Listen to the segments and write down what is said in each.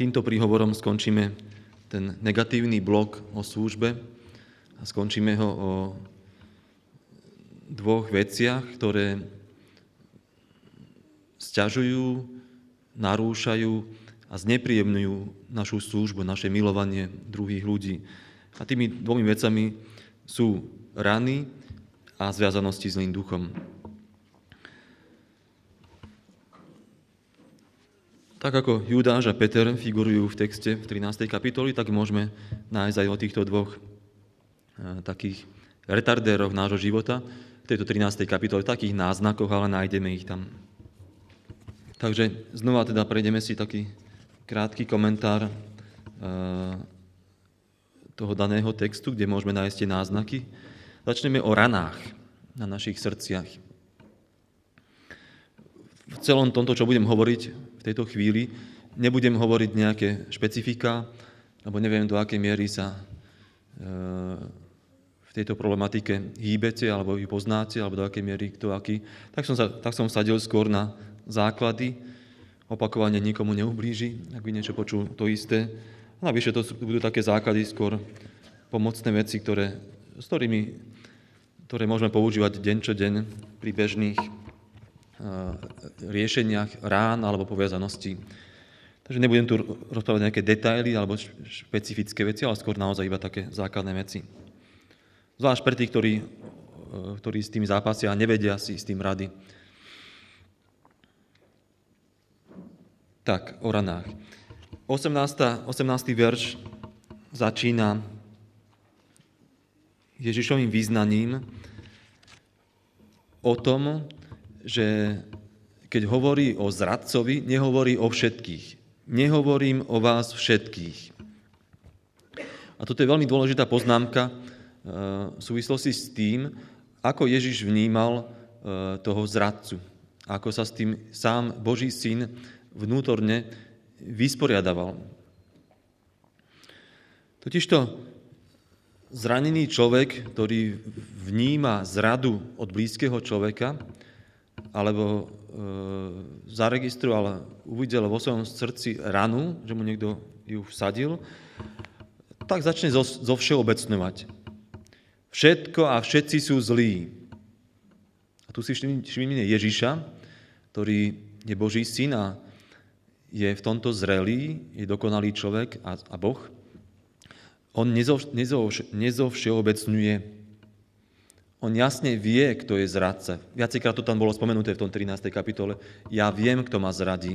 týmto príhovorom skončíme ten negatívny blok o službe a skončíme ho o dvoch veciach, ktoré sťažujú, narúšajú a znepríjemňujú našu službu, naše milovanie druhých ľudí. A tými dvomi vecami sú rany a zviazanosti s zlým duchom. Tak ako Judáš a Peter figurujú v texte v 13. kapitoli, tak môžeme nájsť aj o týchto dvoch takých retardéroch nášho života v tejto 13. kapitole, takých náznakoch, ale nájdeme ich tam. Takže znova teda prejdeme si taký krátky komentár toho daného textu, kde môžeme nájsť tie náznaky. Začneme o ranách na našich srdciach. V celom tomto, čo budem hovoriť v tejto chvíli, nebudem hovoriť nejaké špecifika, lebo neviem, do akej miery sa v tejto problematike hýbete, alebo ju poznáte, alebo do akej miery kto aký. Tak som sadil skôr na základy, opakovane nikomu neublíži, ak by niečo počul, to isté. A navyše to budú také základy, skôr pomocné veci, ktoré môžeme používať deň čo deň pri bežných riešeniach rán alebo poviazanosti. Takže nebudem tu rozprávať nejaké detaily alebo špecifické veci, ale skôr naozaj iba také základné veci. Zvlášť pre tých, ktorí s tým zápasia a nevedia si s tým rady. Tak, o ranách. 18. verš začína Ježišovým význaním o tom, že keď hovorí o zradcovi, nehovorí o všetkých. Nehovorím o vás všetkých. A toto je veľmi dôležitá poznámka v súvislosti s tým, ako Ježiš vnímal toho zradcu. Ako sa s tým sám Boží syn vnútorne vysporiadaval. Totižto zranený človek, ktorý vníma zradu od blízkeho človeka, alebo zaregistroval, uvidel vo svojom srdci ranu, že mu niekto ju vsadil, tak začne zovšeobecňovať. Všetko a všetci sú zlí. A tu si všimnime Ježiša, ktorý je Boží syn a je v tomto zrelý, je dokonalý človek a Boh. On nezovšeobecňuje. On jasne vie, kto je zradca. Viacejkrát to tam bolo spomenuté v tom 13. kapitole. Ja viem, kto ma zradí.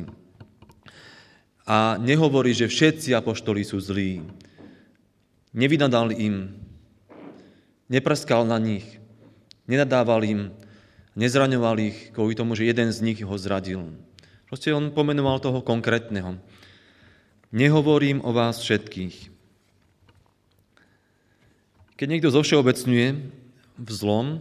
A nehovorí, že všetci apoštoli sú zlí. Nevynadal im, neprskal na nich, nenadával im, nezraňoval ich kvôli tomu, že jeden z nich ho zradil. Proste on pomenoval toho konkrétneho. Nehovorím o vás všetkých. Keď niekto zovšeobecňuje v zlom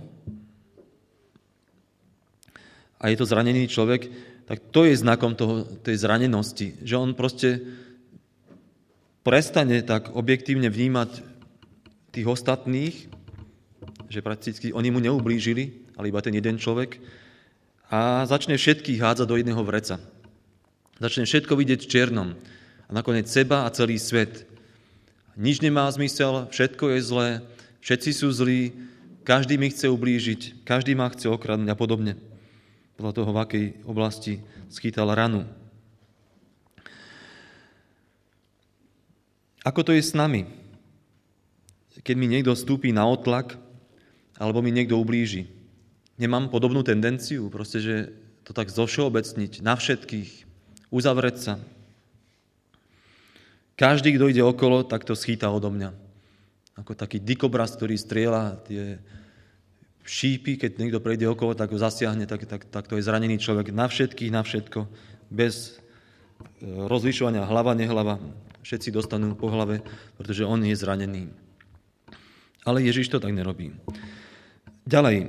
a je to zranený človek, tak to je znakom tej zranenosti, že on proste prestane tak objektívne vnímať tých ostatných, že prakticky oni mu neublížili, ale iba ten jeden človek, a začne všetkých hádzať do jedného vreca. Začne všetko vidieť v čiernom a nakoniec seba a celý svet. Nič nemá zmysel, všetko je zlé, všetci sú zlí, každý mi chce ublížiť, každý ma chce okradnúť a podobne. Podľa toho, v akej oblasti schytal ranu. Ako to je s nami? Keď mi niekto vstúpi na otlak, alebo mi niekto ublíži. Nemám podobnú tendenciu, proste, že to tak zovšeobecniť na všetkých, uzavrieť sa. Každý, kto ide okolo, tak to schýta odo mňa. Ako taký dikobraz, ktorý strieľa tie šípy, keď niekto prejde okolo, tak ho zasiahne, tak to je zranený človek na všetkých, na všetko, bez rozlišovania hlava, nehlava. Všetci dostanú po hlave, pretože on je zranený. Ale Ježiš to tak nerobí. Ďalej,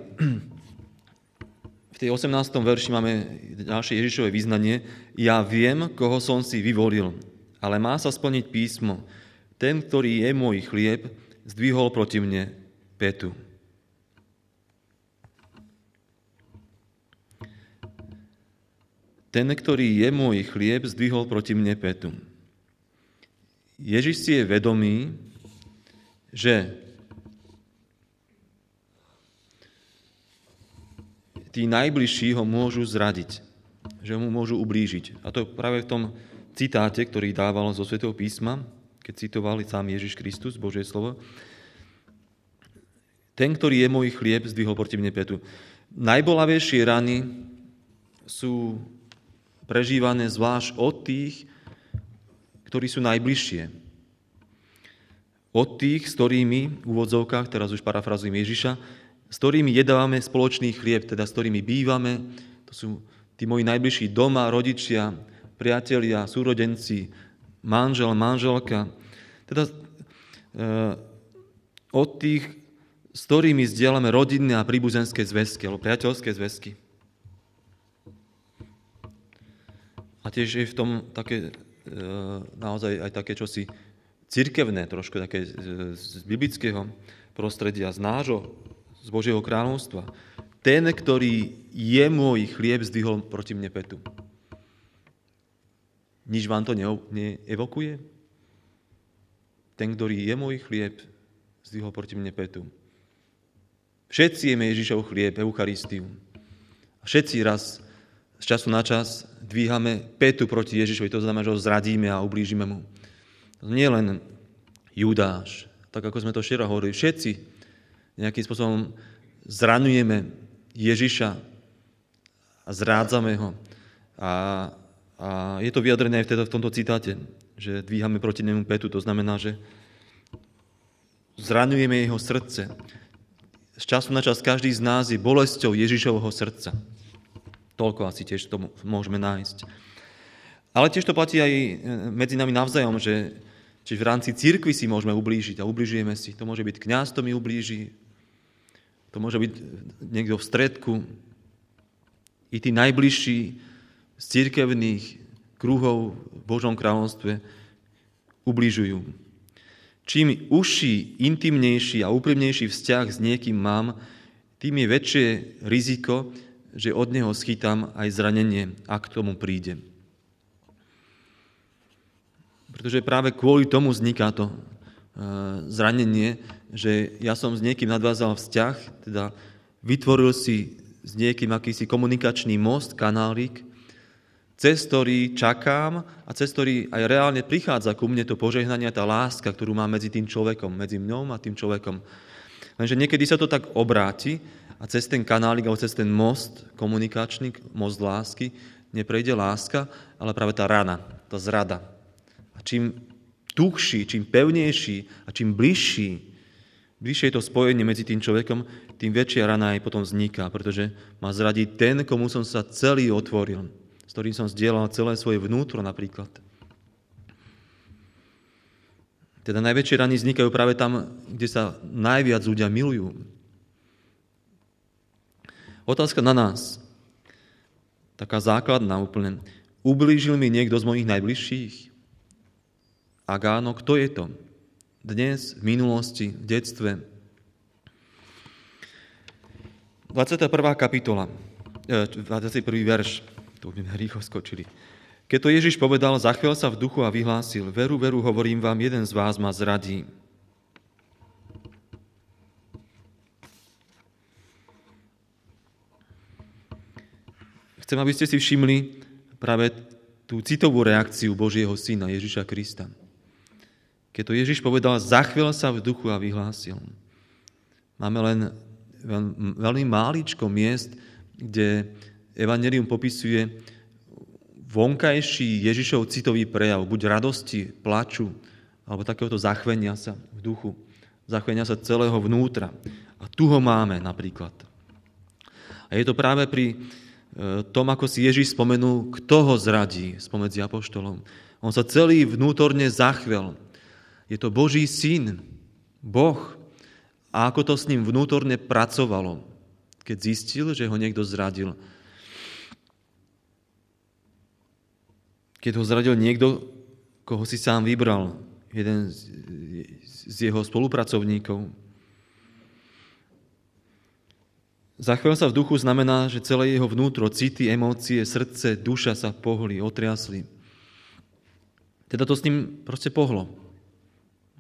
v tej 18. verši máme ďalšie Ježišové význanie. Ja viem, koho som si vyvolil, ale má sa splniť písmo. Ten, ktorý je môj chlieb, zdvihol proti mne pätu. Ten, ktorý je môj chlieb, zdvihol proti mne pätu. Ježiš si je vedomý, že tí najbližší ho môžu zradiť, že mu môžu ublížiť. A to práve v tom citáte, ktorý dával zo Svätého písma, keď citoval sám Ježiš Kristus, Božie slovo. Ten, ktorý je môj chlieb, zdvihol proti mne pätu. Najbolavejšie rany sú prežívané zvlášť od tých, ktorí sú najbližšie. Od tých, s ktorými, v úvodzovkách, teraz už parafrazujem Ježiša, s ktorými jedávame spoločný chlieb, teda s ktorými bývame, to sú tí moji najbližší doma, rodičia, priatelia, súrodenci, manžel, manželka, teda od tých, s ktorými zdieľame rodinné a príbuzenské zväzky, alebo priateľské zväzky. A tiež je v tom také, naozaj aj také čosi cirkevné, trošku také z biblického prostredia, z nášho, z Božieho kráľovstva. Ten, ktorý je môj chlieb, zdvihol proti mne pätu. Nič vám to neevokuje? Ten, ktorý je môj chlieb, zdvihol proti mne pätu. Všetci jeme Ježišov chlieb, Eucharistiu. A všetci raz z času na čas dvíhame pätu proti Ježišovi, to znamená, že ho zradíme a ublížime mu. To nie len Judáš, tak ako sme to včera hovorili, všetci nejakým spôsobom zraňujeme Ježiša a zrádzame ho. A je to vyjadrené aj v tomto citáte, že dvíhame proti nemu pätu, to znamená, že zraňujeme jeho srdce. Z času na čas každý z nás je bolesťou Ježišovho srdca. Toľko asi tiež to môžeme nájsť. Ale tiež to platí aj medzi nami navzájom, že v rámci cirkvi si môžeme ublížiť a ubližujeme si. To môže byť kňaz, to mi ublíži, to môže byť niekto v stredku. I tí najbližší z cirkevných kruhov v Božom kráľovstve ubližujú. Čím užší, intimnejší a úprimnejší vzťah s niekým mám, tým je väčšie riziko, že od neho schytám aj zranenie, ak k tomu príde. Pretože práve kvôli tomu vzniká to zranenie, že ja som s niekým nadviazal vzťah, teda vytvoril si s niekým akýsi komunikačný most, kanálik, cez ktorý čakám a cez ktorý aj reálne prichádza ku mne to požehnanie, tá láska, ktorú mám medzi tým človekom, medzi mňou a tým človekom. Lenže niekedy sa to tak obráti a cez ten kanálik alebo cez ten most komunikačný, most lásky, neprejde láska, ale práve tá rana, tá zrada. A čím tuhší, čím pevnejší a čím bližšie je to spojenie medzi tým človekom, tým väčšia rana aj potom vzniká, pretože má zradiť ten, komu som sa celý otvoril, s ktorým som zdieľal celé svoje vnútro napríklad. Teda najväčšie rany vznikajú práve tam, kde sa najviac ľudia milujú. Otázka na nás, taká základná úplne. Ublížil mi niekto z mojich najbližších? Ak áno, kto je to? Dnes, v minulosti, v detstve. 21. kapitola, 21. verš, tu by rýchlo skočili. Keď to Ježiš povedal, zachvel sa v duchu a vyhlásil, veru, veru, hovorím vám, jeden z vás ma zradí. Chcem, aby ste si všimli práve tú citovú reakciu Božieho Syna, Ježiša Krista. Keď to Ježiš povedal, zachvel sa v duchu a vyhlásil. Máme len veľmi máličko miest, kde Evanjelium popisuje vonkajší Ježišov citový prejav, buď radosti, plaču, alebo takéhoto zachvenia sa v duchu, zachvenia sa celého vnútra. A tu ho máme napríklad. A je to práve pri tom, ako si Ježiš spomenul, kto ho zradí spomedzi apoštolov. On sa celý vnútorne zachvel. Je to Boží syn, Boh. A ako to s ním vnútorne pracovalo, keď zistil, že ho niekto zradil. Keď ho zradil niekto, koho si sám vybral, jeden z jeho spolupracovníkov. Zachvel sa v duchu znamená, že celé jeho vnútro, city, emócie, srdce, duša sa pohli, otriasli. Teda to s ním proste pohlo.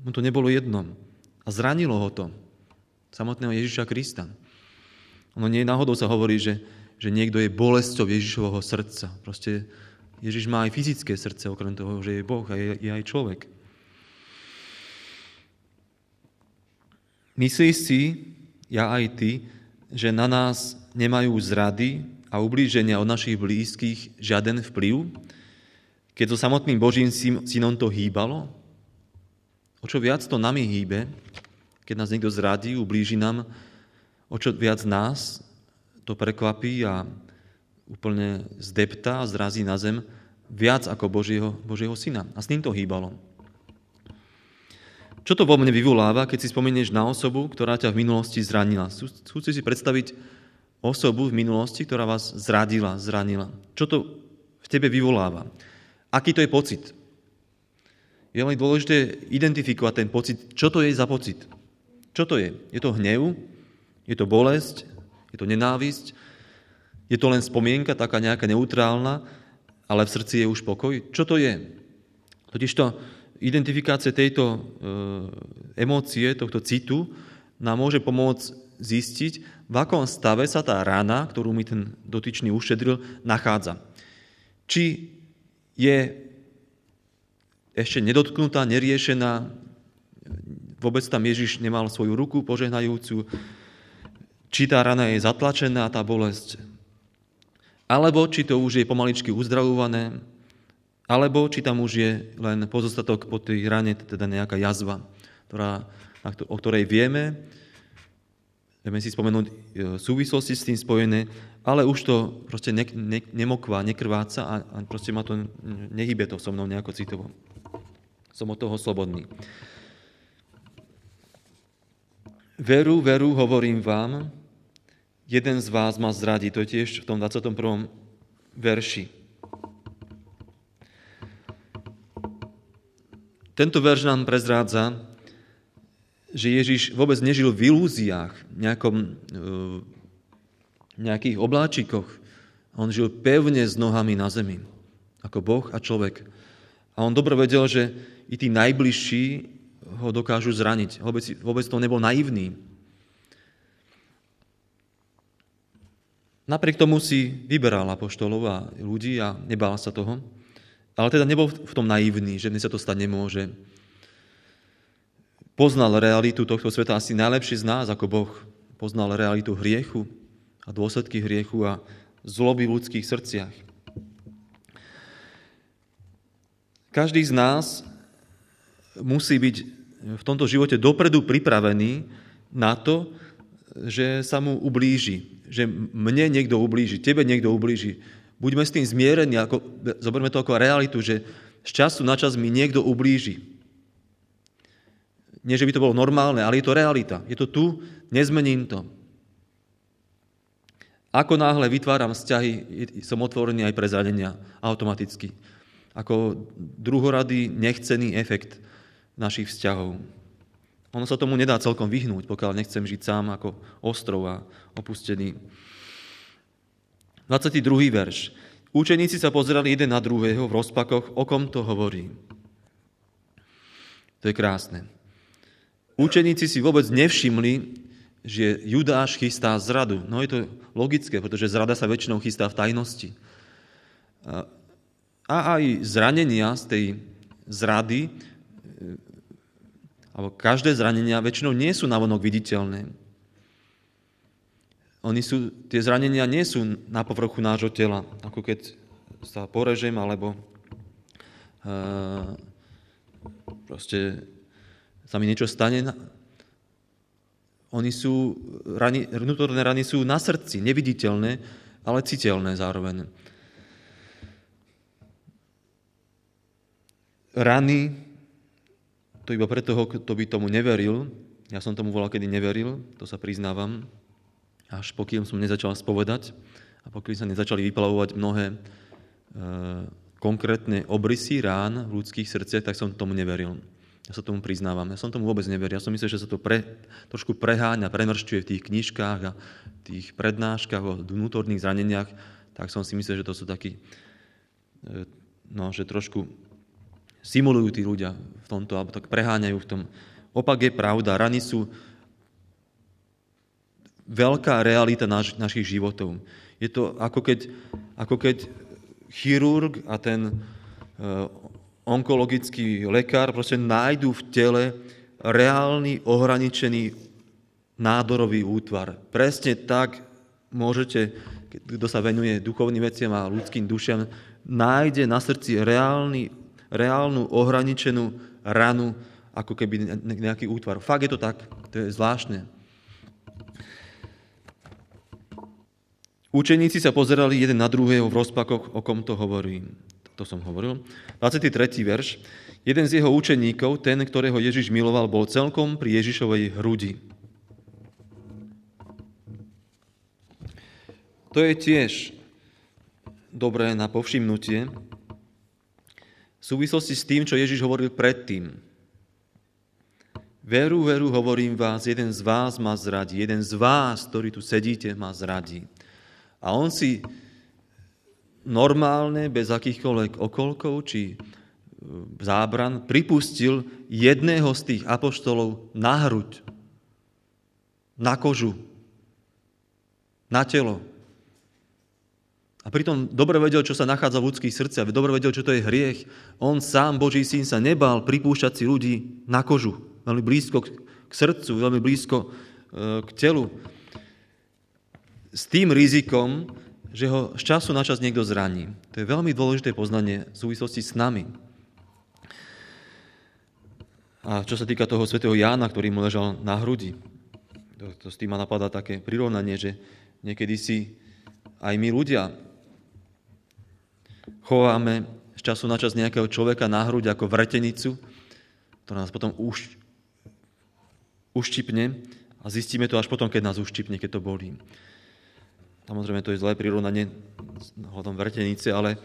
Mu to nebolo jedno. A zranilo ho to. Samotného Ježiša Krista. Ono nie náhodou sa hovorí, že niekto je bolesťou Ježišovho srdca. Proste Ježiš má aj fyzické srdce, okrem toho, že je Boh a je aj človek. Myslíš si, ja aj ty, že na nás nemajú zrady a ublíženia od našich blízkych žiaden vplyv, keď so samotným Božím synom to hýbalo? O čo viac to nami hýbe, keď nás niekto zradí, ublíži nám, o čo viac nás to prekvapí a úplne zdeptá a zrazí na zem viac ako Božieho syna. A s ním to hýbalo. Čo to vo mne vyvoláva, keď si spomenieš na osobu, ktorá ťa v minulosti zranila? Skúste si predstaviť osobu v minulosti, ktorá vás zranila. Čo to v tebe vyvoláva? Aký to je pocit? Je veľmi dôležité identifikovať ten pocit. Čo to je za pocit? Čo to je? Je to hnev? Je to bolesť? Je to nenávisť? Je to len spomienka, taká nejaká neutrálna, ale v srdci je už pokoj? Čo to je? Totižto identifikácia tejto emócie, tohto citu nám môže pomôcť zistiť, v akom stave sa tá rána, ktorú mi ten dotyčný ušetril, nachádza. Či je ešte nedotknutá, neriešená, vôbec tam Ježiš nemal svoju ruku požehnajúcu, či tá rana je zatlačená, tá bolesť, alebo či to už je pomaličky uzdravované, alebo či tam už je len pozostatok po tej rane, teda nejaká jazva, o ktorej vieme si spomenúť súvislosti s tým spojené, ale už to proste nemokvá, nekrváca a proste ma to nehybe to so mnou nejako citovo. Som od toho slobodný. Veru, hovorím vám, jeden z vás ma zradí. To je tiež v tom 21. verši. Tento verš nám prezrádza, že Ježiš vôbec nežil v ilúziách, nejakých obláčikoch. On žil pevne s nohami na zemi, ako Boh a človek. A on dobre vedel, že i tí najbližší ho dokážu zraniť. Vôbec to nebol naivný. Napriek tomu si vyberal apoštolov a ľudí a nebál sa toho. Ale teda nebol v tom naivný, že mne sa to stať nemôže. Poznal realitu tohto sveta asi najlepšie z nás ako Boh. Poznal realitu hriechu a dôsledky hriechu a zloby v ľudských srdciach. Každý z nás musí byť v tomto živote dopredu pripravený na to, že sa mu ublíži, že mne niekto ublíži, tebe niekto ublíži. Buďme s tým zmierení, zoberme to ako realitu, že z času na čas mi niekto ublíži. Nie, že by to bolo normálne, ale je to realita. Je to tu, nezmením to. Ako náhle vytváram vzťahy, som otvorený aj pre zranenia automaticky. Ako druhoradý, nechcený efekt našich vzťahov. Ono sa tomu nedá celkom vyhnúť, pokiaľ nechcem žiť sám ako ostrov a opustený. 22. verš. Učeníci sa pozerali jeden na druhého v rozpakoch, o kom to hovorí. To je krásne. Učeníci si vôbec nevšimli, že Judáš chystá zradu. No je to logické, pretože zrada sa väčšinou chystá v tajnosti. A aj zranenia z tej zrady, alebo každé zranenia väčšinou nie sú navonok viditeľné. Tie zranenia nie sú na povrchu nášho tela, ako keď sa porežem, alebo proste sa mi niečo stane. Vnútorné rany sú na srdci, neviditeľné, ale citeľné zároveň. Rany, to iba pre toho, kto by tomu neveril, ja som tomu volal, kedy neveril, to sa priznávam, až pokým som nezačal spovedať a pokým sa nezačali vyplavovať mnohé konkrétne obrysy rán v ľudských srdciach, tak som tomu neveril. Ja sa tomu priznávam. Ja som tomu vôbec neveril. Ja som myslel, že sa to trošku preháňa, premršťuje v tých knižkách a tých prednáškach o vnútorných zraneniach, tak som si myslel, že to sú takí, že trošku simulujú tí ľudia v tomto, alebo tak preháňajú v tom. Opak je pravda. Rany sú veľká realita našich životov. Je to ako keď chirurg a ten onkologický lekár proste nájdu v tele reálny, ohraničený nádorový útvar. Presne tak môžete, kto sa venuje duchovným veciam a ľudským dušiam, nájde na srdci reálnu, ohraničenú ranu, ako keby nejaký útvar. Fakt je to tak, to je zvláštne. Učeníci sa pozerali jeden na druhého v rozpakoch, o kom to hovorím. To som hovoril. 23. verš. Jeden z jeho učeníkov, ten, ktorého Ježiš miloval, bol celkom pri Ježišovej hrudi. To je tiež dobré na povšimnutie v súvislosti s tým, čo Ježiš hovoril predtým. Veru, veru, hovorím vás, jeden z vás ma zradí. Jeden z vás, ktorí tu sedíte, ma zradí. A on si normálne, bez akýchkoľvek okolkov či zábran, pripustil jedného z tých apoštolov na hruď, na kožu, na telo. A pritom dobre vedel, čo sa nachádza v ľudských srdciach, dobre vedel, čo to je hriech. On sám, Boží syn, sa nebál pripúšťať si ľudí na kožu, veľmi blízko k srdcu, veľmi blízko k telu. S tým rizikom, že ho z času na čas niekto zraní. To je veľmi dôležité poznanie v súvislosti s nami. A čo sa týka toho svätého Jána, ktorý mu ležal na hrudi, to s tým ma napadá také prirovnanie, že niekedy si aj my ľudia chováme z času na čas nejakého človeka na hruď ako vretenicu, ktorá nás potom uštipne a zistíme to až potom, keď nás uštipne, keď to bolí. Samozrejme, to je zlé prirovnanie hľadom vrtenice, ale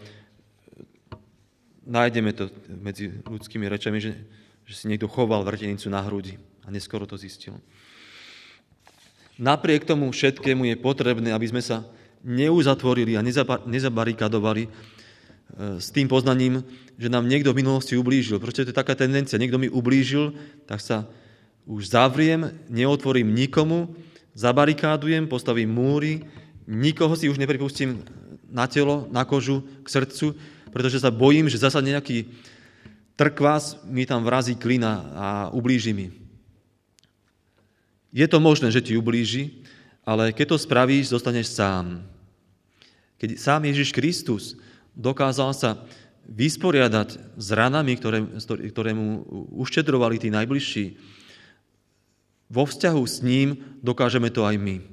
nájdeme to medzi ľudskými rečami, že si niekto choval vrtenicu na hrudi a neskoro to zistil. Napriek tomu všetkému je potrebné, aby sme sa neuzatvorili a nezabarikadovali s tým poznaním, že nám niekto v minulosti ublížil. Proste to je taká tendencia. Niekto mi ublížil, tak sa už zavriem, neotvorím nikomu, zabarikádujem, postavím múry, nikoho si už nepripustím na telo, na kožu, k srdcu, pretože sa bojím, že zasa nejaký trkvás mi tam vrazí klina a ublíži mi. Je to možné, že ti ublíži, ale keď to spravíš, zostaneš sám. Keď sám Ježiš Kristus dokázal sa vysporiadať s ranami, ktoré mu uštedrovali tí najbližší, vo vzťahu s ním dokážeme to aj my.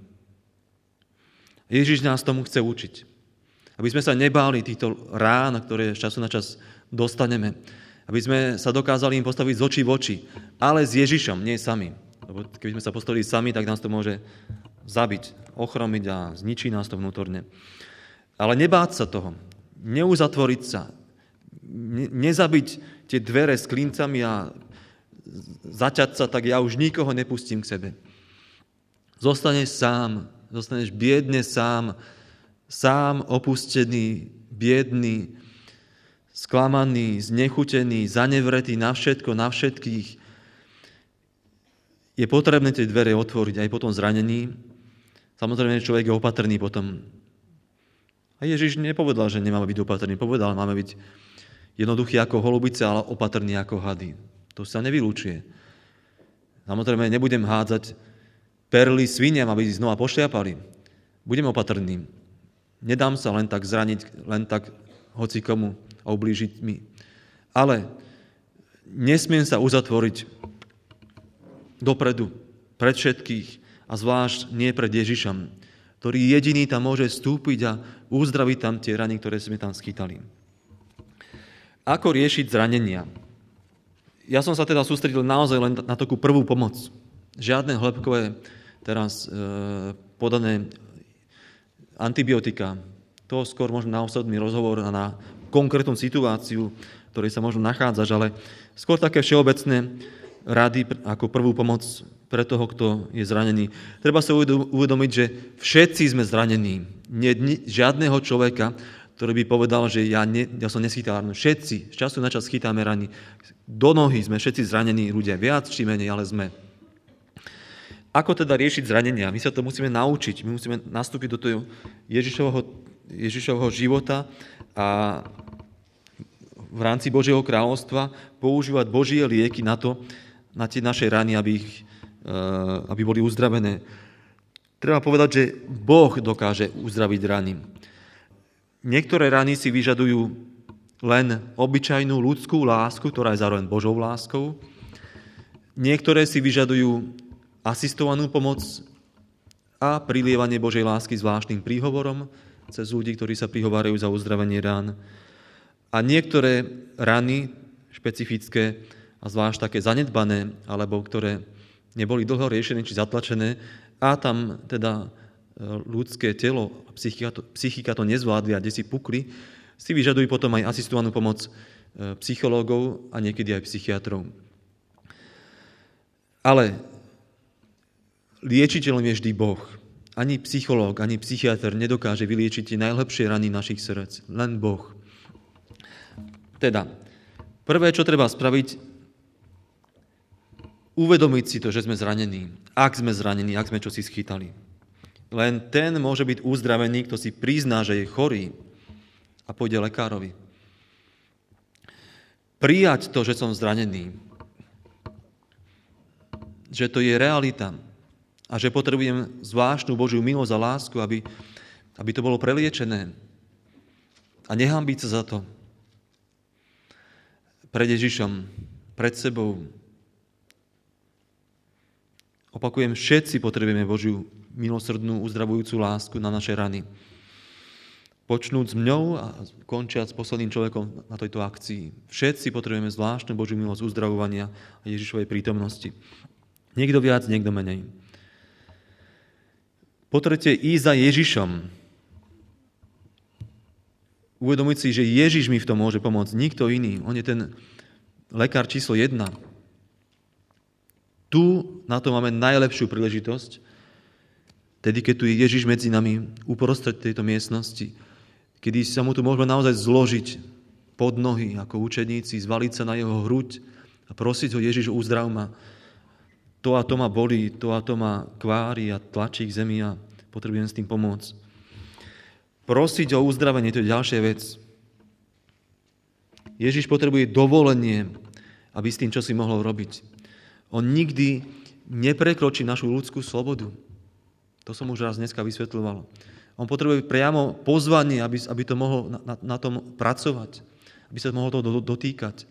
Ježiš nás tomu chce učiť. Aby sme sa nebáli týchto rán, ktoré z času na čas dostaneme. Aby sme sa dokázali im postaviť z očí v oči. Ale s Ježišom, nie sami. Lebo keby sme sa postavili sami, tak nás to môže zabiť, ochromiť a zničí nás to vnútorne. Ale nebáť sa toho. Neuzatvoriť sa. Nezabiť tie dvere s klincami a zaťať sa, tak ja už nikoho nepustím k sebe. Zostaneš sám. Zostaneš biedne sám, opustený, biedný, sklamaný, znechutený, zanevretý na všetko, na všetkých. Je potrebné tie dvere otvoriť aj po tom zranení. Samozrejme, človek je opatrný potom. A Ježiš nepovedal, že nemáme byť opatrný. Povedal, máme byť jednoduchý ako holubice, ale opatrný ako hady. To sa nevylúčuje. Samozrejme, nebudem hádzať perly sviniam, aby znova pošliapali. Budem opatrný. Nedám sa len tak zraniť, len tak hocikomu a ublížiť mi. Ale nesmiem sa uzatvoriť dopredu, pred všetkých a zvlášť nie pred Ježišom, ktorý jediný tam môže vstúpiť a uzdraviť tam tie rany, ktoré sme tam schytali. Ako riešiť zranenia? Ja som sa teda sústredil naozaj len na takú prvú pomoc. Žiadne hĺbkové teraz podané antibiotika. To skôr možno na osobný rozhovor a na konkrétnu situáciu, v ktorej sa možno nachádzaš, ale skôr také všeobecné rady ako prvú pomoc pre toho, kto je zranený. Treba sa uvedomiť, že všetci sme zranení. Nie žiadneho človeka, ktorý by povedal, že ja som neschytal ranu. Všetci z času na čas chytáme rany. Do nohy sme všetci zranení ľudia, viac či menej, ale sme. Ako teda riešiť zranenia? My sa to musíme naučiť. My musíme nastúpiť do toho Ježišovho života a v rámci Božieho kráľovstva používať Božie lieky na tie naše rany, aby boli uzdravené. Treba povedať, že Boh dokáže uzdraviť rany. Niektoré rany si vyžadujú len obyčajnú ľudskú lásku, ktorá je zároveň Božou láskou. Niektoré si vyžadujú asistovanú pomoc a prilievanie Božej lásky zvláštnym príhovorom cez ľudí, ktorí sa prihovárajú za uzdravenie rán. A niektoré rany špecifické a zvlášť také zanedbané, alebo ktoré neboli dlho riešené či zatlačené, a tam teda ľudské telo a psychika to nezvládli a kde si pukli, si vyžadujú potom aj asistovanú pomoc psychológov a niekedy aj psychiatrov. Ale liečiteľom je vždy Boh. Ani psychológ, ani psychiatr nedokáže vyliečiť tie najlepšie rany našich srdc. Len Boh. Teda, prvé, čo treba spraviť, uvedomiť si to, že sme zranení. Ak sme zranení, ak sme čosi schytali. Len ten môže byť uzdravený, kto si prizná, že je chorý a pôjde lekárovi. Prijať to, že som zranený, že to je realita a že potrebujem zvláštnu Božiu milosť a lásku, aby to bolo preliečené. A nehanbiť sa za to. Pred Ježišom, pred sebou. Opakujem, všetci potrebujeme Božiu milosrdnú, uzdravujúcu lásku na naše rany. Počnúť s mňou a končiať s posledným človekom na tejto akcii. Všetci potrebujeme zvláštnu Božiu milosť uzdravovania a Ježišovej prítomnosti. Niekto viac, niekto menej. Po tretie, ísť za Ježišom. Uvedomiť si, že Ježiš mi v tom môže pomôcť, nikto iný. On je ten lekár číslo 1. Tu na to máme najlepšiu príležitosť, tedy keď tu je Ježiš medzi nami uprostred tejto miestnosti, kedy sa mu tu môžeme naozaj zložiť pod nohy ako učeníci, zvaliť sa na jeho hruď a prosiť ho: Ježiš, uzdrav ma. To a to ma bolí, to a to ma kvári a tlačí k zemi a potrebujem s tým pomôcť. Prosiť o uzdravenie, to je ďalšia vec. Ježiš potrebuje dovolenie, aby s tým čo si mohol robiť. On nikdy neprekročí našu ľudskú slobodu. To som už raz dneska vysvetľoval. On potrebuje priamo pozvanie, aby to mohol na tom pracovať, aby sa mohol toho dotýkať.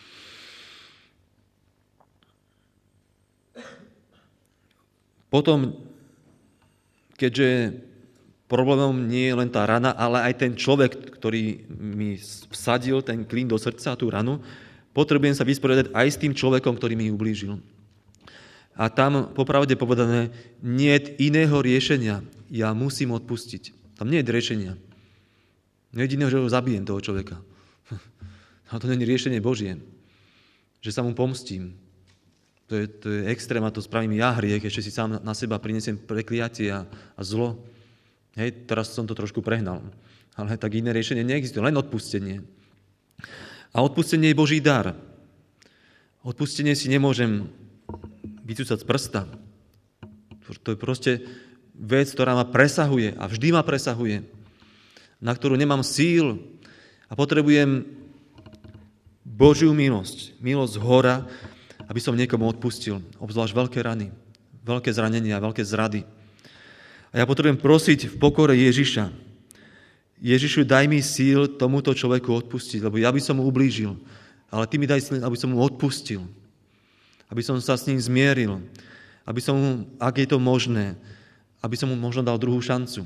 Potom, keďže problémom nie je len tá rana, ale aj ten človek, ktorý mi vsadil ten klín do srdca, tú ranu, potrebujem sa vysporiadať aj s tým človekom, ktorý mi ublížil. A tam, popravde povedané, nie je iného riešenia. Ja musím odpustiť. Tam nie je riešenia. Nie je jediného, že ho zabijem, toho človeka. A to nie je riešenie Božie. Že sa mu pomstím. To je extrém a to spravím ja hriech, ešte si sám na seba prinesiem prekliatie a zlo. Hej, teraz som to trošku prehnal. Ale tak iné riešenie neexistuje, len odpustenie. A odpustenie je Boží dar. Odpustenie si nemôžem vycúcať z prsta. To je proste vec, ktorá ma presahuje a vždy ma presahuje, na ktorú nemám síl a potrebujem Božiu milosť, milosť hora, aby som niekomu odpustil, obzvlášť veľké rany, veľké zranenia, veľké zrady. A ja potrebujem prosiť v pokore Ježiša. Ježišu, daj mi síl tomuto človeku odpustiť, lebo ja by som mu ublížil, ale ty mi daj síl, aby som mu odpustil, aby som sa s ním zmieril, aby som mu, ak je to možné, aby som mu možno dal druhú šancu.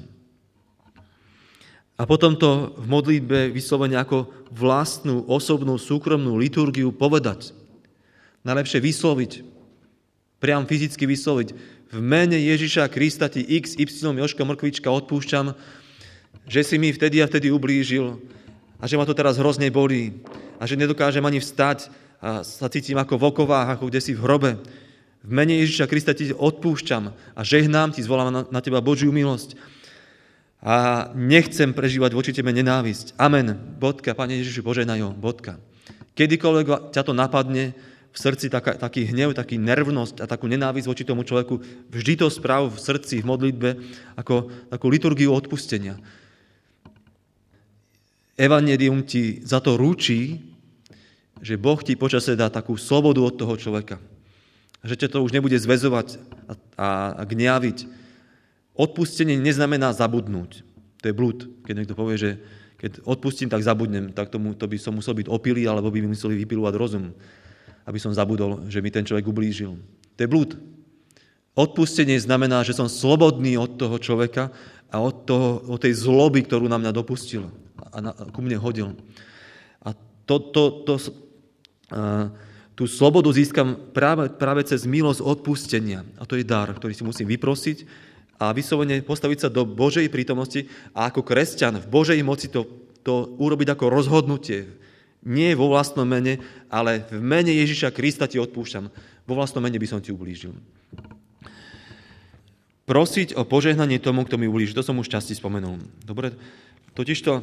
A potom to v modlitbe vyslovene ako vlastnú, osobnú, súkromnú liturgiu povedať. Najlepšie vysloviť, priam fyzicky vysloviť. V mene Ježiša Krista ti XY Jožko Mrkvička odpúšťam, že si mi vtedy a vtedy ublížil a že ma to teraz hrozne bolí a že nedokážem ani vstať a sa cítim ako v okovách, ako kde si v hrobe. V mene Ježiša Krista ti odpúšťam a žehnám ti, zvolám na teba Božiu milosť. a nechcem prežívať voči tebe nenávisť. Amen. Bodka. Pane Ježišu, požehnaj ho. Bodka. Kedykoľvek ťa to napadne v srdci, taký hnev, taký nervnosť a takú nenávisť voči tomu človeku, vždy to správ v srdci, v modlitbe, ako takú liturgiu odpustenia. Evanjelium ti za to ručí, že Boh ti počasie dá takú slobodu od toho človeka. Že ťa to už nebude zväzovať a gňaviť. Odpustenie neznamená zabudnúť. To je blúd. Keď niekto povie, že keď odpustím, tak zabudnem, tak to by som musel byť opilý, alebo by mi museli vypilovať rozum, aby som zabudol, že mi ten človek ublížil. To je blúd. Odpustenie znamená, že som slobodný od toho človeka a od tej zloby, ktorú na mňa dopustil a ku mne hodil. A tú slobodu získam práve cez milosť odpustenia. A to je dar, ktorý si musím vyprosiť a vyslovene postaviť sa do Božej prítomnosti a ako kresťan v Božej moci to urobiť ako rozhodnutie. Nie vo vlastnom mene, ale v mene Ježiša Krista ti odpúšťam. Vo vlastnom mene by som ti ublížil. Prosiť o požehnanie tomu, kto mi ublíži. To som už časti spomenul. Dobre? Totižto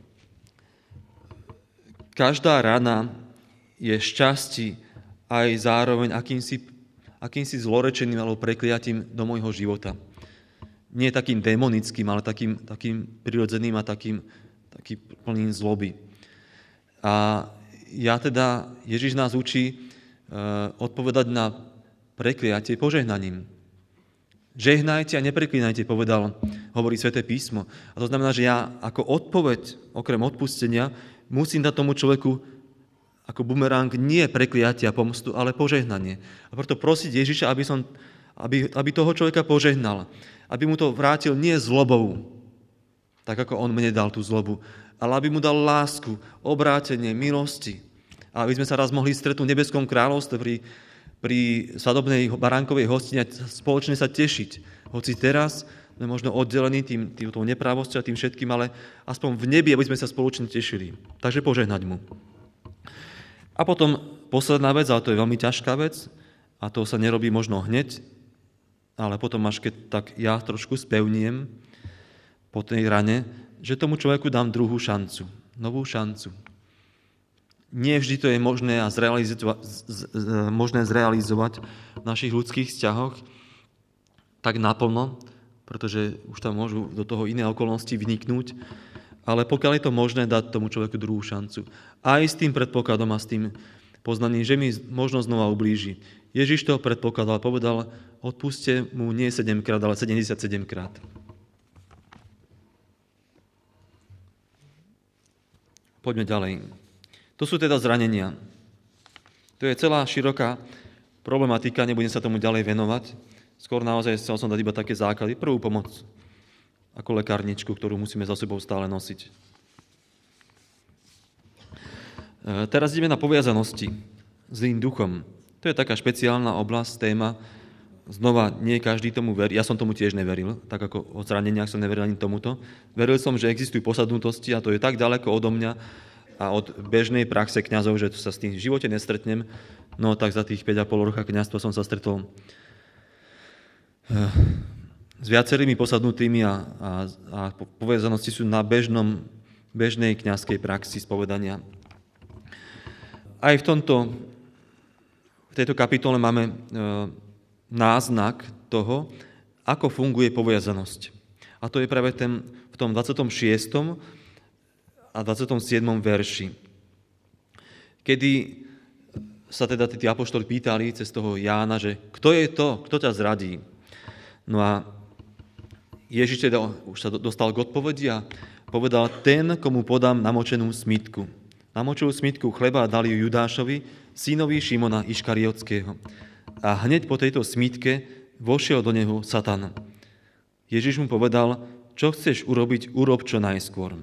každá rana je šťastí aj zároveň akýmsi zlorečeným alebo prekliatím do môjho života. Nie takým démonickým, ale takým prirodzeným a taký plným zloby. A Ježiš nás učí odpovedať na prekliatie požehnaním. Žehnajte a nepreklínajte, hovorí Sväté písmo. A to znamená, že ja ako odpoveď, okrem odpustenia, musím dať tomu človeku ako bumerang nie prekliatie a pomstu, ale požehnanie. A preto prosiť Ježiša, aby toho človeka požehnal. Aby mu to vrátil nie zlobou, tak ako on mne dal tú zlobu, ale aby mu dal lásku, obrátenie, milosti. A aby sme sa raz mohli stretnúť v nebeskom kráľovstve pri svadobnej baránkovej hostine a spoločne sa tešiť. Hoci teraz sme možno oddelení týmto neprávosťou a tým všetkým, ale aspoň v nebi, aby sme sa spoločne tešili. Takže požehnať mu. A potom posledná vec, ale to je veľmi ťažká vec, a to sa nerobí možno hneď, ale potom až keď tak ja trošku spevniem po tej rane, že tomu človeku dám druhú šancu, novú šancu. Nie vždy to je možné zrealizovať v našich ľudských vzťahoch tak naplno, pretože už tam môžu do toho iné okolnosti vniknúť, ale pokiaľ je to možné, dať tomu človeku druhú šancu. Aj s tým predpokladom a s tým poznaním, že mi možno znova ublíži. Ježiš to predpokladal, povedal, odpuste mu nie 7-krát, ale 77-krát. Poďme ďalej. To sú teda zranenia. To je celá široká problematika, nebudem sa tomu ďalej venovať. Skôr naozaj chcel som dať iba také základy. Prvú pomoc ako lekárničku, ktorú musíme za sebou stále nosiť. Teraz ideme na poviazanosti zlým duchom. To je taká špeciálna oblasť, téma. Znova, nie každý tomu verí. Ja som tomu tiež neveril, tak ako o zraneniach som neveril ani tomuto. Veril som, že existujú posadnutosti a to je tak ďaleko odo mňa a od bežnej praxe kňazov, že sa s tým v živote nestretnem. No tak za tých 5,5 roka kňazstva som sa stretol s viacerými posadnutými a poviazanosti sú na bežnej kňazskej praxi spovedania. Aj v tejto kapitole máme náznak toho, ako funguje poviazanosť. A to je práve v tom 26. a 27. verši. Kedy sa teda tí apoštoli pýtali cez toho Jána, že kto je to, kto ťa zradí? No a Ježiš teda už sa dostal k odpovedi a povedal, ten, komu podám namočenú smytku. Namočil smytku chleba a dali ju Judášovi, synovi Šimona Iškariotského. A hneď po tejto smytke vošiel do neho Satan. Ježiš mu povedal, čo chceš urobiť, urob čo najskôr.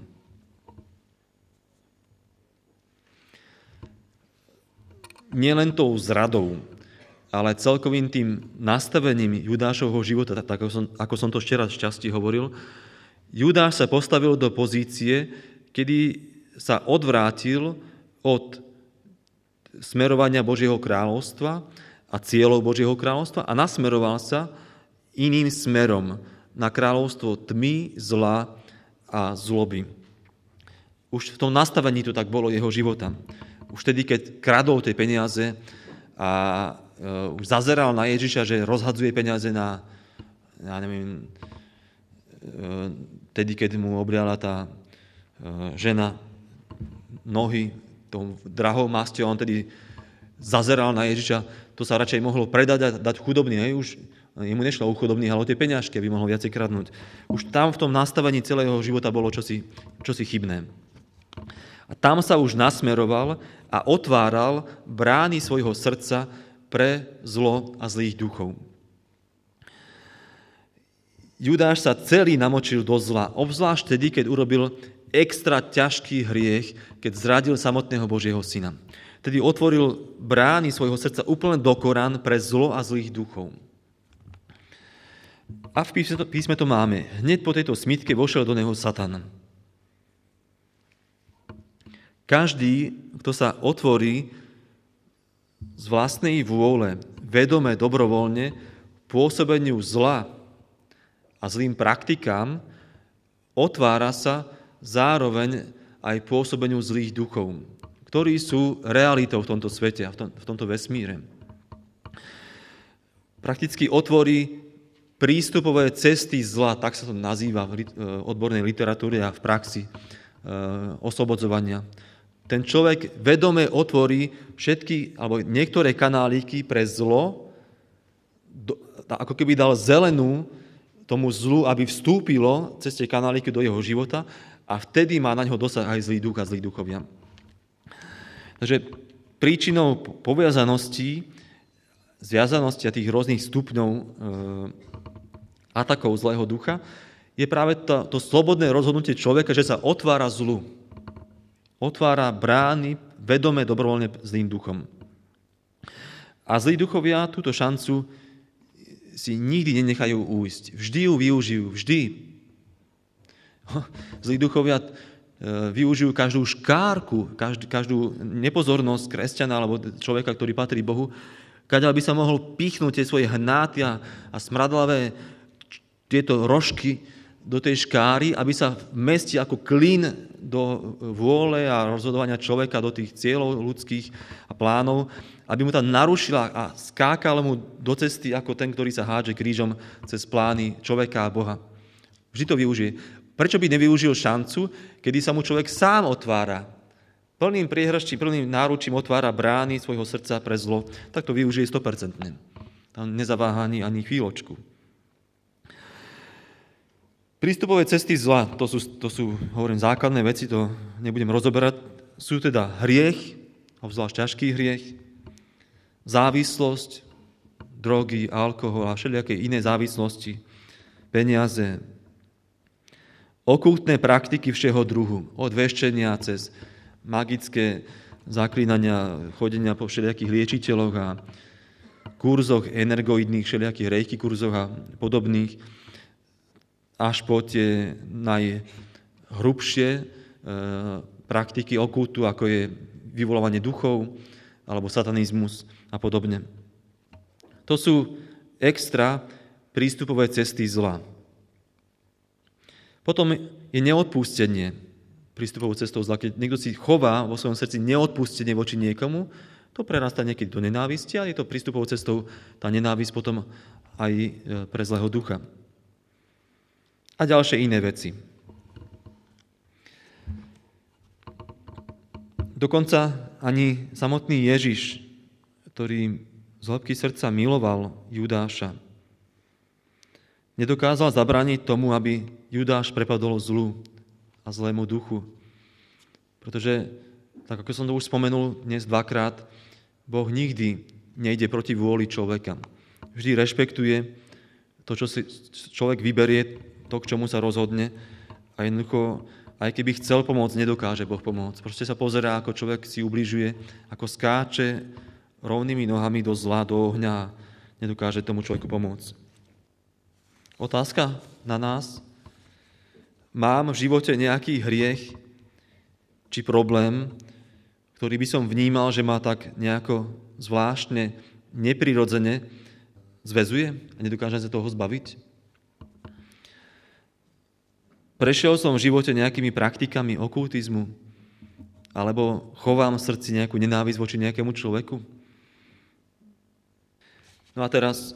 Nielen tou zradou, ale celkovým tým nastavením Judášovho života, tak ako som to včera z časti hovoril, Judáš sa postavil do pozície, kedy sa odvrátil od smerovania Božieho kráľovstva a cieľov Božieho kráľovstva a nasmeroval sa iným smerom na kráľovstvo tmy, zla a zloby. Už v tom nastavení to tak bolo jeho života. Už vtedy, keď kradol tie peniaze a už zazeral na Ježiša, že rozhadzuje peniaze na, ja neviem, vtedy, keď mu obliala tá žena nohy tou drahou masťou, on tedy zazeral na Ježiša, to sa radšej mohlo predať a dať chudobný. Hej? Už jemu nešlo o chudobných, ale o tie peňažky, aby mohol viacej kradnúť. Už tam v tom nastavení celého života bolo čosi chybné. A tam sa už nasmeroval a otváral brány svojho srdca pre zlo a zlých duchov. Judáš sa celý namočil do zla, obzvlášť tedy, keď urobil extra ťažký hriech, keď zradil samotného Božieho syna. Tedy otvoril brány svojho srdca úplne do korán pre zlo a zlých duchov. A v písme to máme. Hneď po tejto smitke vošiel do neho Satan. Každý, kto sa otvorí z vlastnej vôle, vedome, dobrovoľne, pôsobeniu zla a zlým praktikám, otvára sa zároveň aj pôsobeniu zlých duchov, ktorí sú realitou v tomto svete a v tomto vesmíre. Prakticky otvorí prístupové cesty zla, tak sa to nazýva v odbornej literatúre a v praxi oslobodzovania. Ten človek vedome otvorí všetky, alebo niektoré kanáliky pre zlo, ako keby dal zelenú tomu zlu, aby vstúpilo cez tie kanáliky do jeho života a vtedy má na ňo dosah aj zlý duch a zlí duchovia. Takže príčinou poviazanosti, zviazanosti a tých rôznych stupňov atakov zlého ducha je práve to slobodné rozhodnutie človeka, že sa otvára zlu. Otvára brány vedome, dobrovoľne zlým duchom. A zlí duchovia túto šancu si nikdy nenechajú újsť. Vždy ju využijú, vždy. Zlí duchovia využijú každú škárku, každú nepozornosť kresťana alebo človeka, ktorý patrí Bohu, kadeľ by sa mohol pichnúť tie svoje hnáty a smradlavé tieto rožky do tej škáry, aby sa vmestil ako klin do vôle a rozhodovania človeka, do tých cieľov ľudských a plánov, aby mu tam narušila a skákala mu do cesty ako ten, ktorý sa hádže krížom cez plány človeka a Boha. Vždy to využije. Prečo by nevyužil šancu, kedy sa mu človek sám otvára? Plným priehrščím, plným náručím otvára brány svojho srdca pre zlo, tak to využije 100%. Tam nezaváha ani chvíľočku. Prístupové cesty zla, to sú, hovorím, základné veci, to nebudem rozoberať, sú teda hriech, obzvlášť ťažký hriech, závislosť, drogy, alkohol a všelijaké iné závislosti, peniaze, okultné praktiky všeho druhu, od veščenia cez magické zaklínania, chodenia po všelijakých liečiteľoch a kurzoch energoidných, všelijakých reiki kurzoch a podobných, až po tie najhrubšie praktiky okultu, ako je vyvolávanie duchov alebo satanizmus a podobne. To sú extra prístupové cesty zla. Potom je neodpustenie prístupovou cestou zla. Keď niekto si chová vo svojom srdci neodpustenie voči niekomu, to prerastá niekedy do nenávisti a je to prístupovou cestou tá nenávisť potom aj pre zlého ducha. A ďalšie iné veci. Dokonca ani samotný Ježiš, ktorý z hĺbky srdca miloval Judáša, nedokázal zabrániť tomu, aby Judáš prepadol zlu a zlému duchu. Pretože, tak ako som to už spomenul dnes dvakrát, Boh nikdy nejde proti vôli človeka. Vždy rešpektuje to, čo si človek vyberie, to, k čomu sa rozhodne a jednoducho, aj keby chcel pomôcť, nedokáže Boh pomôcť. Proste sa pozerá, ako človek si ubližuje, ako skáče rovnými nohami do zla, do ohňa a nedokáže tomu človeku pomôcť. Otázka na nás. Mám v živote nejaký hriech či problém, ktorý by som vnímal, že ma tak nejako zvláštne, neprirodzene zväzuje a nedokážem sa toho zbaviť? prešiel som v živote nejakými praktikami okultizmu, alebo chovám v srdci nejakú nenávisť voči nejakému človeku. No a teraz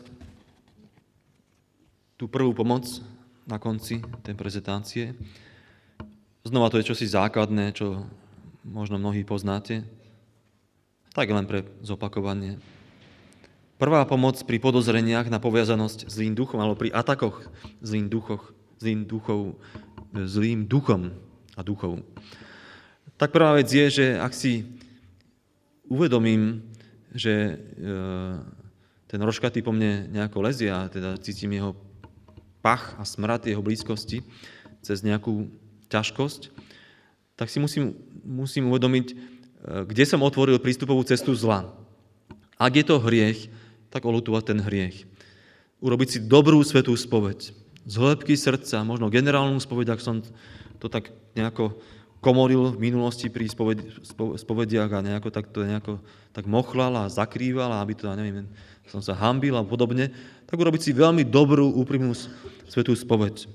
tú prvú pomoc na konci tej prezentácie. Znova to je čosi základné, čo možno mnohí poznáte. Tak len pre zopakovanie. Prvá pomoc pri podozreniach na poviazanosť zlým duchom alebo pri atakoch zlým duchom a duchov. Tak prvá vec je, že ak si uvedomím, že ten rožkatý po mne nejako lezie a teda cítim jeho pach a smrad jeho blízkosti cez nejakú ťažkosť, tak si musím uvedomiť, kde som otvoril prístupovú cestu zla. Ak je to hriech, tak oľutovať ten hriech. Urobiť si dobrú svätú spoveď. Z hĺbky srdca, možno generálnu spoveď, ak som to tak nejako komoril v minulosti pri spovediach a nejako tak mochlal a zakrýval, aby to, neviem, som sa hanbil a podobne, tak urobiť si veľmi dobrú, úprimnú svätú spoveď.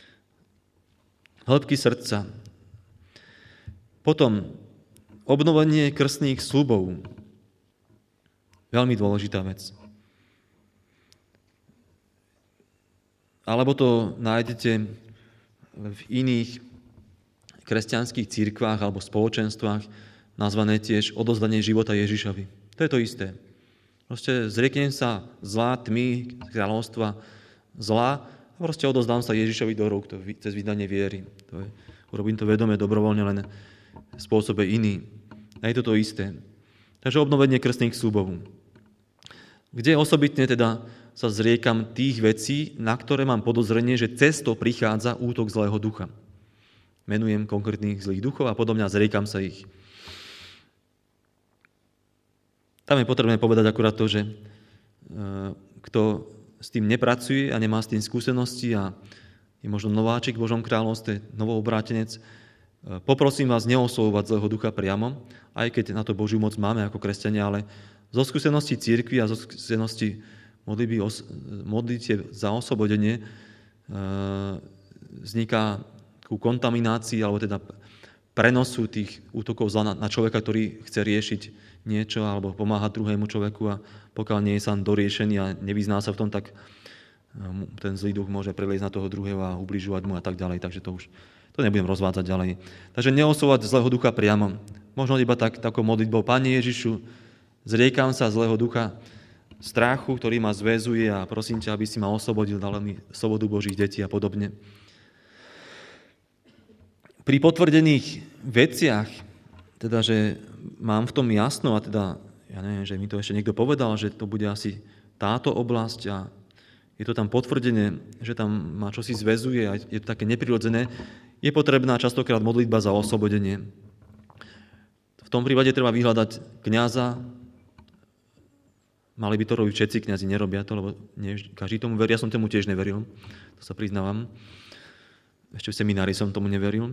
Hĺbky srdca. Potom obnovenie krstných sľubov. Veľmi dôležitá vec. Alebo to nájdete v iných kresťanských cirkvách alebo spoločenstvách nazvané tiež odozdanie života Ježišovi. To je to isté. Proste zrieknem sa zla, tmy, kráľovstva zla a proste odozdám sa Ježišovi do rúk cez vydanie viery. Urobím to vedome, dobrovoľne, len v spôsobe iný. A je to to isté. Takže obnovenie krstných sľubov. Kde osobitne teda sa zriekam tých vecí, na ktoré mám podozrenie, že cez to prichádza útok zlého ducha. Menujem konkrétnych zlých duchov a podobne a zriekam sa ich. Tam je potrebné povedať akurát to, že kto s tým nepracuje a nemá s tým skúsenosti a je možno nováčik v Božom kráľovstve, novoobrátenec, poprosím vás neoslovovať zlého ducha priamo, aj keď na to Božiu moc máme ako kresťania, ale zo skúsenosti cirkvi a zo skúsenosti modlitieb za oslobodenie vzniká ku kontaminácii alebo teda prenosu tých útokov zla na človeka, ktorý chce riešiť niečo alebo pomáhať druhému človeku a pokiaľ nie je sám doriešený a nevyzná sa v tom, tak ten zlý duch môže preliesť na toho druhého a ubližovať mu a tak ďalej. Takže to nebudem rozvádzať ďalej. Takže neoslovať zlého ducha priamo. Možno iba takou modlitbou: Pane Ježišu, zriekam sa zlého ducha strachu, ktorý ma zväzuje a prosím ťa, aby si ma oslobodil, dal mi slobodu Božích detí a podobne. Pri potvrdených veciach, teda, že mám v tom jasno a teda, ja neviem, že mi to ešte niekto povedal, že to bude asi táto oblasť a je to tam potvrdené, že tam ma čosi zväzuje a je to také neprirodzené, je potrebná častokrát modlitba za oslobodenie. V tom prípade treba vyhľadať kňaza. Mali by to robiť všetci, kňazi nerobia to, lebo nie každý tomu verí. Ja som tomu tiež neveril, to sa priznávam. Ešte v seminári som tomu neveril.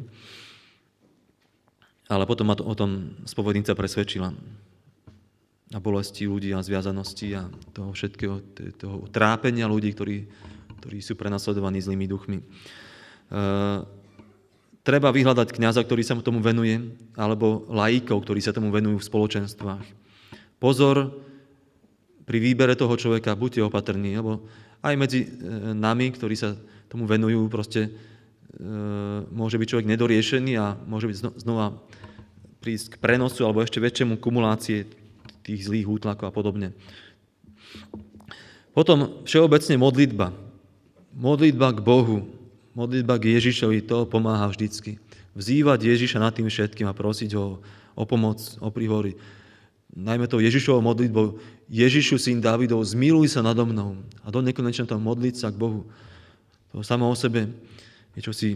Ale potom ma o tom spovednica presvedčila. A bolesti ľudí a zviazanosti a toho všetkého, toho trápenia ľudí, ktorí sú prenasledovaní zlými duchmi. Treba vyhľadať kňaza, ktorý sa tomu venuje, alebo laikov, ktorí sa tomu venujú v spoločenstvách. Pozor, pri výbere toho človeka buďte opatrní, lebo aj medzi nami, ktorí sa tomu venujú, proste môže byť človek nedoriešený a môže byť znova prísť k prenosu alebo ešte väčšiemu kumulácie tých zlých útlakov a podobne. Potom všeobecne modlitba. Modlitba k Bohu, modlitba k Ježišovi, to pomáha vždycky. Vzývať Ježiša nad tým všetkým a prosiť ho o pomoc, o príhory. Najmä to Ježišovou modlitbou: Ježišu, syn Dávidov, zmiluj sa nado mnou. A do nekonečna to modliť sa k Bohu. To samo o sebe je čosi,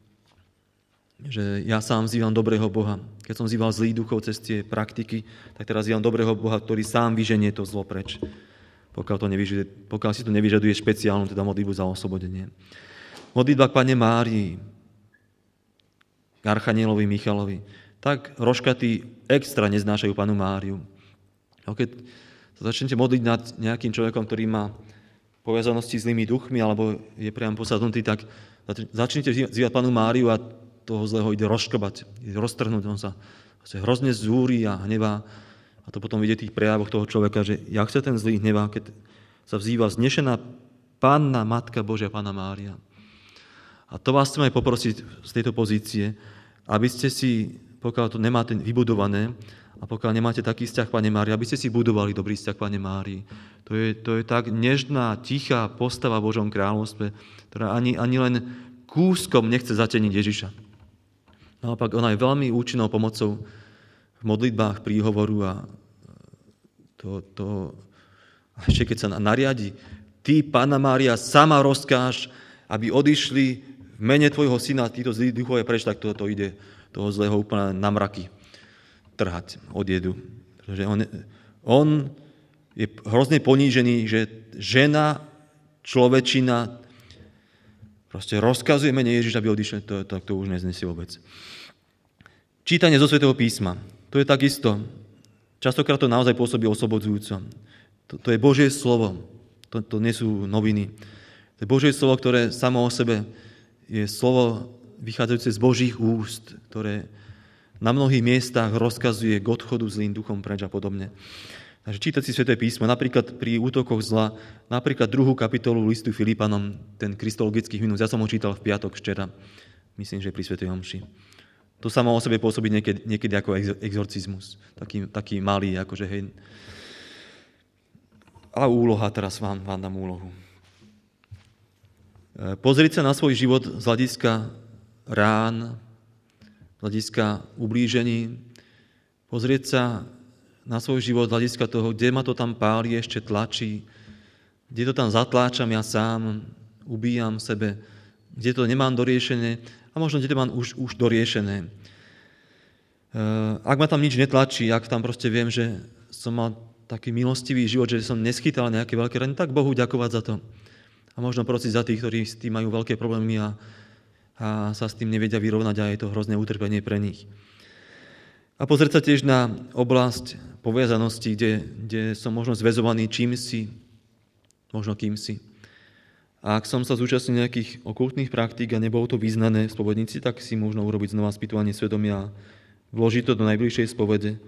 že ja sám vzývam dobrého Boha. Keď som vzýval zlých duchov cez tie praktiky, tak teraz vzývam dobrého Boha, ktorý sám vyženie to zlo preč. Pokiaľ si to nevyžaduje špeciálnu teda modlitbu za oslobodenie. Modlitba k Panne Márii, k archanielovi Michalovi. Tak rožkatí extra neznášajú Pannu Máriu. A keď sa začnete modliť nad nejakým človekom, ktorý má poviazanosti s zlými duchmi, alebo je priam posadnutý, tak začnite vzývať Pannu Máriu a toho zlého ide rozškrbať, ide roztrhnúť, on sa hrozne zúri a hnevá. A to potom vidie v tých prejavoch toho človeka, že jak sa ten zlý hnevá, keď sa vzýva vznešená Panna, Matka Božia, Panna Mária. A to vás chcem aj poprosiť z tejto pozície, aby ste si, pokiaľ to nemáte vybudované a pokiaľ nemáte taký vzťah Panne Márii, aby ste si budovali dobrý vzťah Panne Márii. To je tak nežná, tichá postava v Božom kráľovstve, ktorá ani len kúskom nechce zateniť Ježiša. Naopak, ona je veľmi účinnou pomocou v modlitbách príhovoru a a ešte keď sa nariadi, ty, Panna Mária, sama rozkáž, aby odišli v mene tvojho syna títo zlí duchovia preč, tak to ide toho zlého úplne na mraky trhať, odjedu. Pretože on je hrozne ponížený, že žena, človečina proste rozkazuje mene Ježiš, aby odišli, to už neznesie vôbec. Čítanie zo Svätého písma. To je takisto. Častokrát to naozaj pôsobí oslobodzujúco. To je Božie slovo. To nie sú noviny. To je Božie slovo, ktoré samo o sebe je slovo vychádzajúce z Božích úst, ktoré na mnohých miestach rozkazuje k odchodu zlým duchom preč a podobne. Takže čítať si Sväté písmo, napríklad pri útokoch zla, napríklad 2. kapitolu listu Filipanom, ten kristologických minút, ja som ho čítal v piatok včera, myslím, že pri Svätej omši. To samo o sebe pôsobí niekedy ako exorcizmus, taký malý, akože hej. A úloha, teraz vám dám úlohu. Pozrieť sa na svoj život z hľadiska rán, z hľadiska ublížení, pozrieť sa na svoj život z hľadiska toho, kde ma to tam páli, ešte tlačí, kde to tam zatláčam ja sám, ubíjam sebe, kde to nemám doriešené a možno kde to mám už doriešené. Ak ma tam nič netlačí, ak tam proste viem, že som mal taký milostivý život, že som neschytal nejaké veľké rany, tak Bohu ďakovať za to. A možno prosiť za tých, ktorí s tým majú veľké problémy a sa s tým nevedia vyrovnať a je to hrozné utrpenie pre nich. A pozrieť sa tiež na oblasť poviazanosti, kde som možno zväzovaný čímsi, možno kýmsi. A ak som sa zúčastnil nejakých okultných praktík a nebolo to vyznané v spovednici, tak si možno urobiť znova spýtovanie svedomia a vložiť to do najbližšej spovede.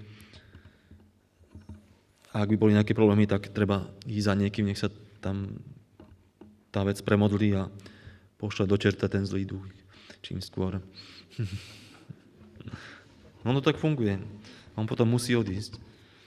A ak by boli nejaké problémy, tak treba ísť za niekým, nech sa tam tá vec premodlí a pošle do čerta ten zlý duch čím skôr. Ono tak funguje. On potom musí odísť.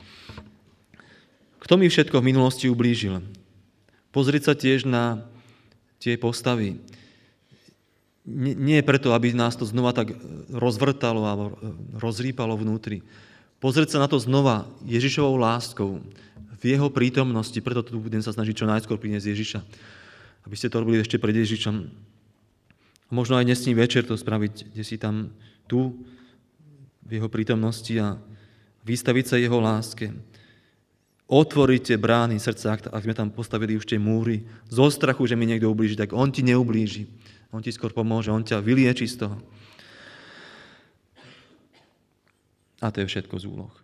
Kto mi všetko v minulosti ublížil? Pozrieť sa tiež na tie postavy. Nie je preto, aby nás to znova tak rozvrtalo alebo rozrýpalo vnútri. Pozrieť sa na to znova Ježišovou láskou, v jeho prítomnosti, preto tu budem sa snažiť čo najskôr priniesť Ježiša. Aby ste to robili ešte pred Ježišom. A možno aj dnesný večer to spraviť, kde si tam tu, v jeho prítomnosti a vystaviť sa jeho láske. Otvoríte brány srdca, ak sme tam postavili už tie múry, zo strachu, že mi niekto ublíži, tak on ti neublíži. On ti skôr pomôže, on ťa vylieči z toho. A to je všetko z úloh.